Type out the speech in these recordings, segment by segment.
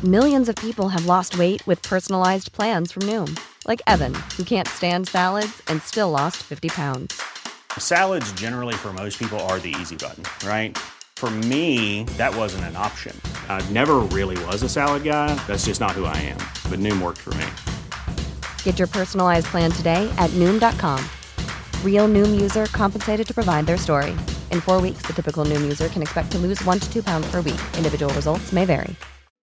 Millions of people have lost weight with personalized plans from Noom. Like Evan, who can't stand salads and still lost 50 pounds. Salads generally for most people are the easy button, right? For me, that wasn't an option. I never really was a salad guy. That's just not who I am. But Noom worked for me. Get your personalized plan today at Noom.com. Real Noom user compensated to provide their story. In 4 weeks, the typical Noom user can expect to lose 1 to 2 pounds per week. Individual results may vary.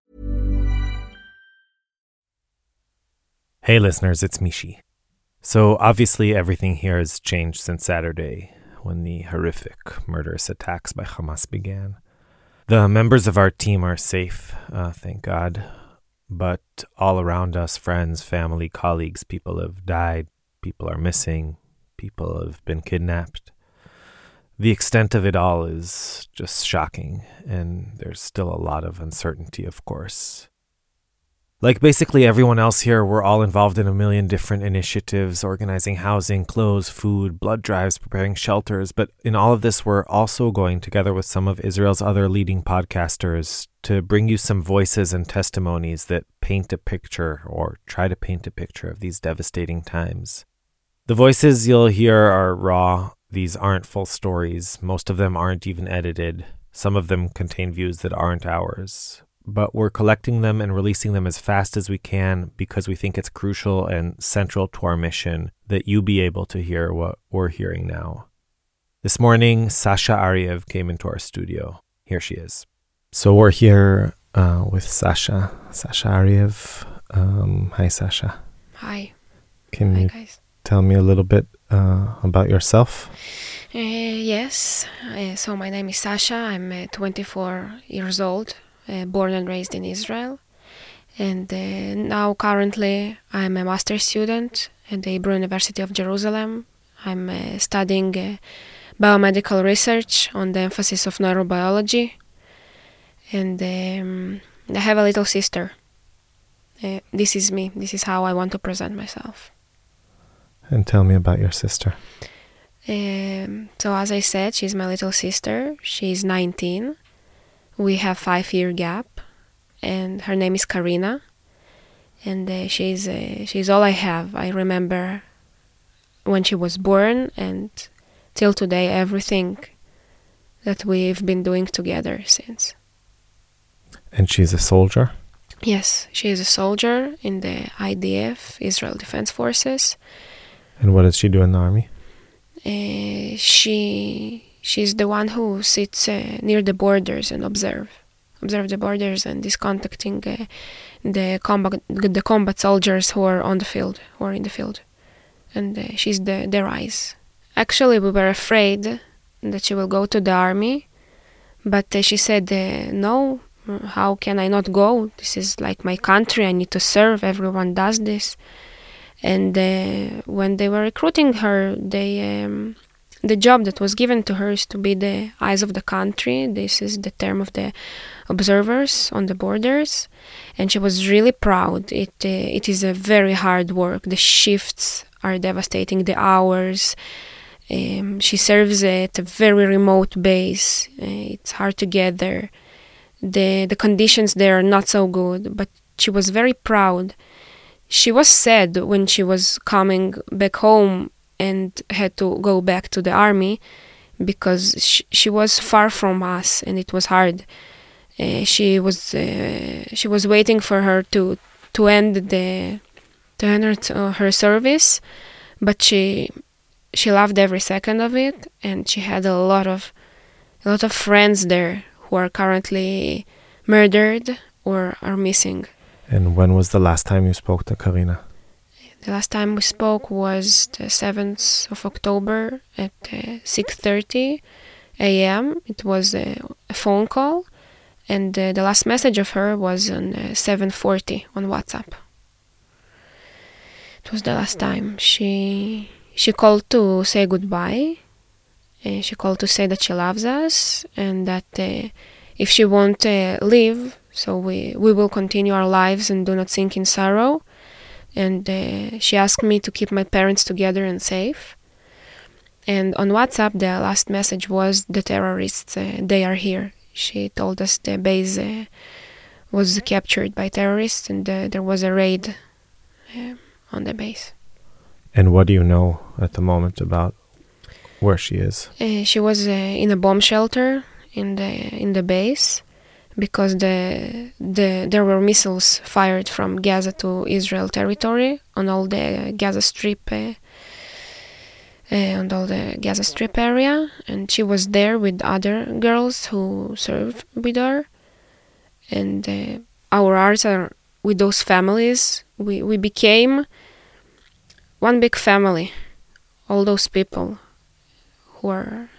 Hey listeners, it's Mishi. So obviously everything here has changed since Saturday, when the horrific murderous attacks by Hamas began. The members of our team are safe, thank God. But all around us, friends, family, colleagues, people have died, people are missing, people have been kidnapped. The extent of it all is just shocking, and there's still a lot of uncertainty, of course. Like basically everyone else here, we're all involved in a million different initiatives, organizing housing, clothes, food, blood drives, preparing shelters. But in all of this, we're also going together with some of Israel's other leading podcasters to bring you some voices and testimonies that paint a picture or try to paint a picture of these devastating times. The voices you'll hear are raw. These aren't full stories. Most of them aren't even edited. Some of them contain views that aren't ours. But we're collecting them and releasing them as fast as we can because we think it's crucial and central to our mission that you be able to hear what we're hearing now. This morning, Sasha Ariev came into our studio. Here she is. So we're here with Sasha Ariev. Hi, Sasha. Hi. Can Hi, you guys. tell me a little bit about yourself? Yes. So my name is Sasha. I'm 24 years old. Born and raised in Israel, and now currently I'm a master's student at the Hebrew University of Jerusalem. I'm studying biomedical research on the emphasis of neurobiology, and I have a little sister. This is me. This is how I want to present myself. And tell me about your sister. So as I said, she's my little sister. She's 19. We have 5-year gap, and her name is Karina, and she's all I have. I remember when she was born, and till today, everything that we've been doing together since. And she's a soldier? Yes, she is a soldier in the IDF, Israel Defense Forces. And what does she do in the army? She's the one who sits near the borders and observe the borders and is contacting the combat soldiers who are in the field, and she's their eyes. Actually, we were afraid that she will go to the army, but she said, "No, how can I not go? This is like my country. I need to serve. Everyone does this." And when they were recruiting her, the job that was given to her is to be the eyes of the country. This is the term of the observers on the borders. And she was really proud. It is a very hard work. The shifts are devastating, the hours. She serves at a very remote base. It's hard to get there. The conditions there are not so good, but she was very proud. She was sad when she was coming back home and had to go back to the army because she was far from us and it was hard. She was waiting for her to end her service, but she loved every second of it, and she had a lot of friends there who are currently murdered or are missing. And when was the last time you spoke to Karina? The last time we spoke was the 7th of October at 6:30 a.m. It was a phone call, and the last message of her was on 7:40 on WhatsApp. It was the last time. She called to say goodbye. She called to say that she loves us and that if she won't leave, so we will continue our lives and do not sink in sorrow. And she asked me to keep my parents together and safe. And on WhatsApp, the last message was, the terrorists, they are here. She told us the base was captured by terrorists, and there was a raid on the base. And what do you know at the moment about where she is? She was in a bomb shelter in the base, because there were missiles fired from Gaza to Israel territory on all the Gaza Strip area, and she was there with other girls who served with her. And our hearts are with those families. We became one big family. All those people who are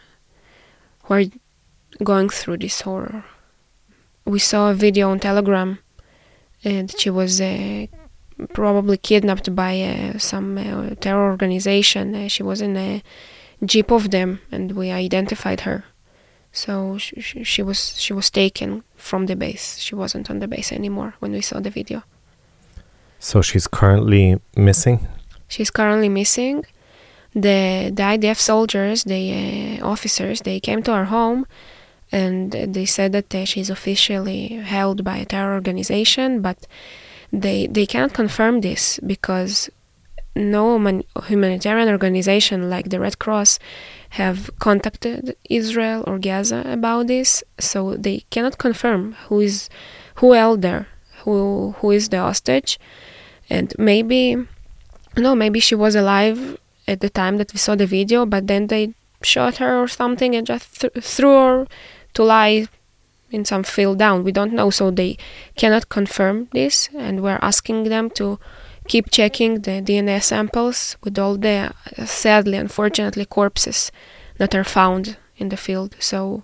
going through this horror. We saw a video on Telegram, and she was probably kidnapped by some terror organization. She was in a jeep of them, and we identified her. So she was taken from the base. She wasn't on the base anymore when we saw the video. So she's currently missing? She's currently missing. The IDF soldiers, the officers, they came to our home, and they said that she's officially held by a terror organization, but they cannot confirm this because no humanitarian organization like the Red Cross have contacted Israel or Gaza about this, so they cannot confirm who held there, who is the hostage. And maybe she was alive at the time that we saw the video, but then they shot her or something and just threw her to lie in some field down. We don't know, so they cannot confirm this, and we're asking them to keep checking the DNA samples with all the sadly, unfortunately, corpses that are found in the field. So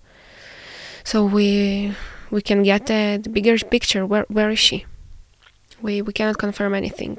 we can get the bigger picture. Where is she? We cannot confirm anything.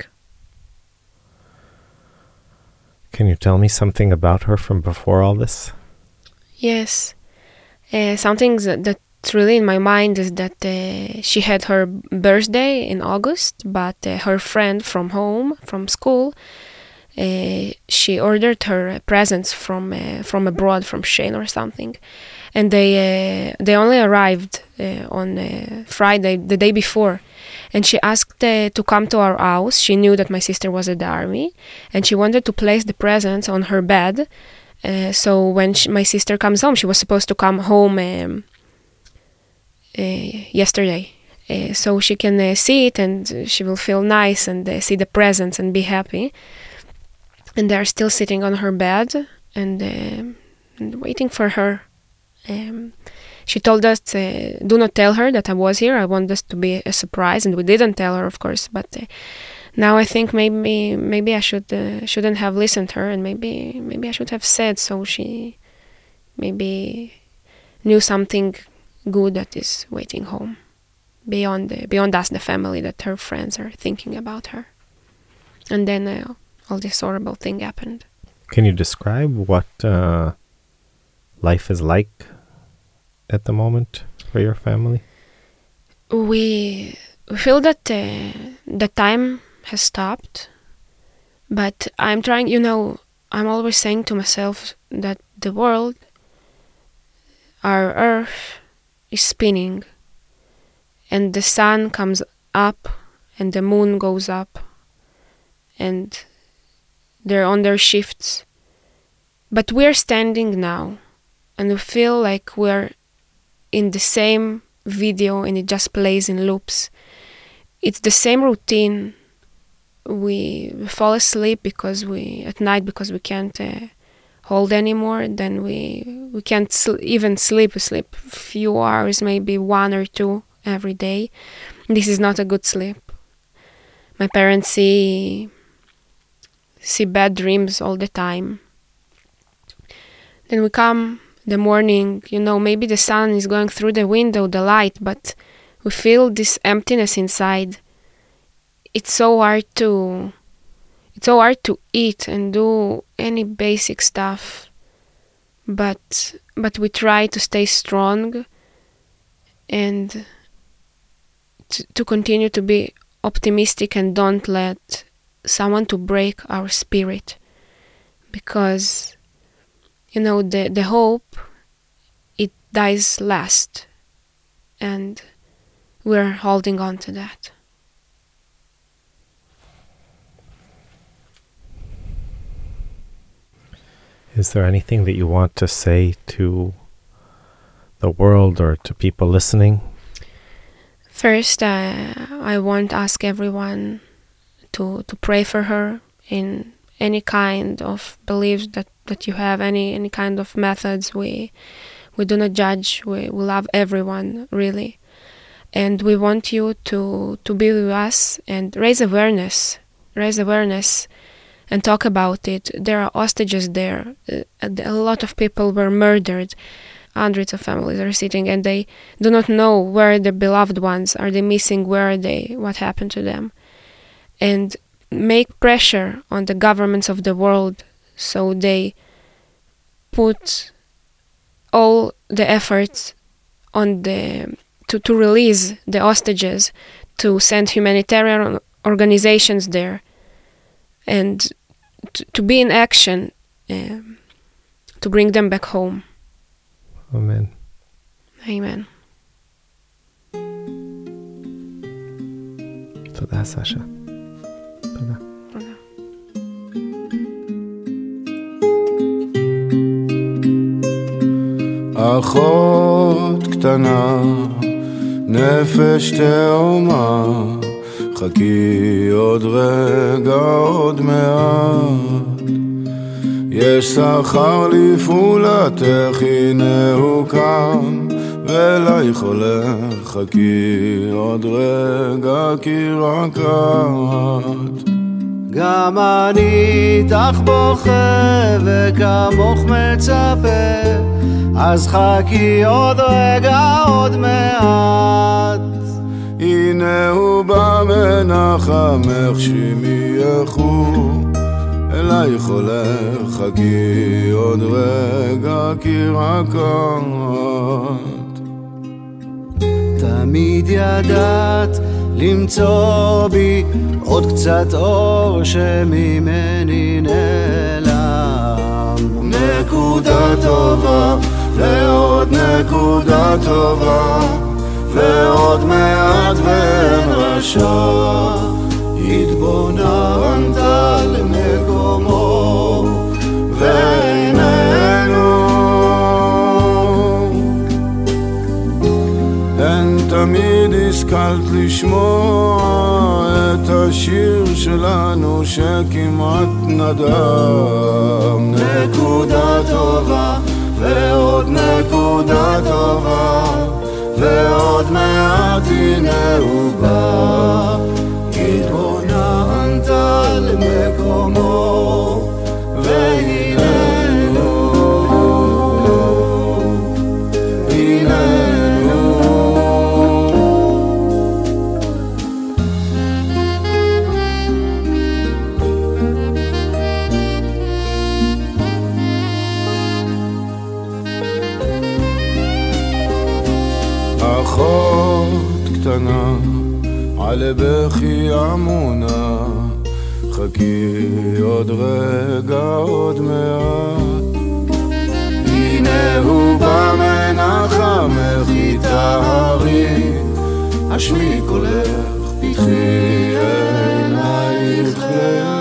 Can you tell me something about her from before all this? Yes. Something that's really in my mind is that she had her birthday in August, but her friend from school, she ordered her presents from abroad, from Shein or something, and they only arrived on Friday, the day before. And she asked to come to our house. She knew that my sister was at the army, and she wanted to place the presents on her bed. So when my sister comes home, she was supposed to come home yesterday, so she can see it, and she will feel nice and see the presents and be happy. And they're still sitting on her bed and waiting for her. She told us, do not tell her that I was here. I want this to be a surprise, and we didn't tell her, of course. But now I think maybe I shouldn't have listened to her, and maybe I should have said, so she maybe knew something good that is waiting home, beyond us, the family, that her friends are thinking about her. And then all this horrible thing happened. Can you describe what life is like at the moment for your family? We feel that the time has stopped, but I'm trying, I'm always saying to myself that the world, our earth, is spinning, and the sun comes up and the moon goes up, and they're on their shifts. But we're standing now, and we feel like we're in the same video, and it just plays in loops. It's the same routine. We fall asleep at night because we can't hold anymore. Then we can't even sleep. We sleep a few hours, maybe 1 or 2 every day. This is not a good sleep. My parents see bad dreams all the time. Then we come the morning, maybe the sun is going through the window, the light, but we feel this emptiness inside. It's so hard to eat and do any basic stuff, but we try to stay strong and to continue to be optimistic and don't let someone to break our spirit, because the hope, it dies last, and we're holding on to that. Is there anything that you want to say to the world or to people listening? First, I want to ask everyone to pray for her in any kind of beliefs that you have, any kind of methods. We do not judge. We love everyone, really. And we want you to be with us and raise awareness and talk about it. There are hostages there. A lot of people were murdered. Hundreds of families are sitting and they do not know where their beloved ones are. They missing? Where are they? What happened to them? And make pressure on the governments of the world so they put all the efforts on to release the hostages, to send humanitarian organizations there, and to be in action to bring them back home. Amen. Amen. תודה, סשה. תודה. תודה. אחות קטנה, נפש תאומה, חכי עוד רגע, עוד מעט. יש שכר לפעולתך, הנה הוא כאן, ולייך הולך, חכי עוד רגע, כי רק את. גם אני איתך בוכה, וכמוך מצפה, אז חכי עוד רגע, עוד מעט. הנה הוא בא מנחמך, שמייכו, אלייך הולך, חכי עוד רגע, כי רק את. תמיד ידעת למצוא בי עוד קצת אור שממני נעלם. נקודה טובה ועוד נקודה טובה, ועוד מעט ואין רשע. התבוננת למקומו ואיננו. הן תמיד השכלת לשמוע את השיר שלנו שכמעט נדם. נקודה טובה ועוד נקודה טובה, ועוד מעט הנה הוא בא. התבוננת למקומו והיננו, היננו. אחות קטנה על בכי עמונה, חכי עוד רגע, עוד מעט. הנה הוא בא מנחמך, יטהרי, השמי קולך, פתחי עינייך לאט.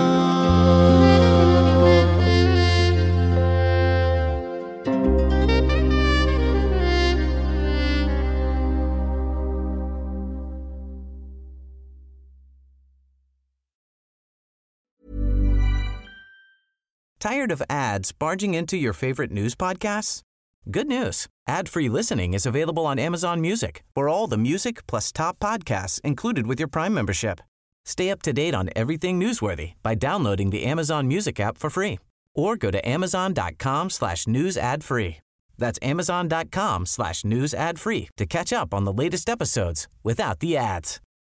Tired of ads barging into your favorite news podcasts? Good news. Ad-free listening is available on Amazon Music for all the music plus top podcasts included with your Prime membership. Stay up to date on everything newsworthy by downloading the Amazon Music app for free or go to amazon.com/news ad free. That's amazon.com/news ad free to catch up on the latest episodes without the ads.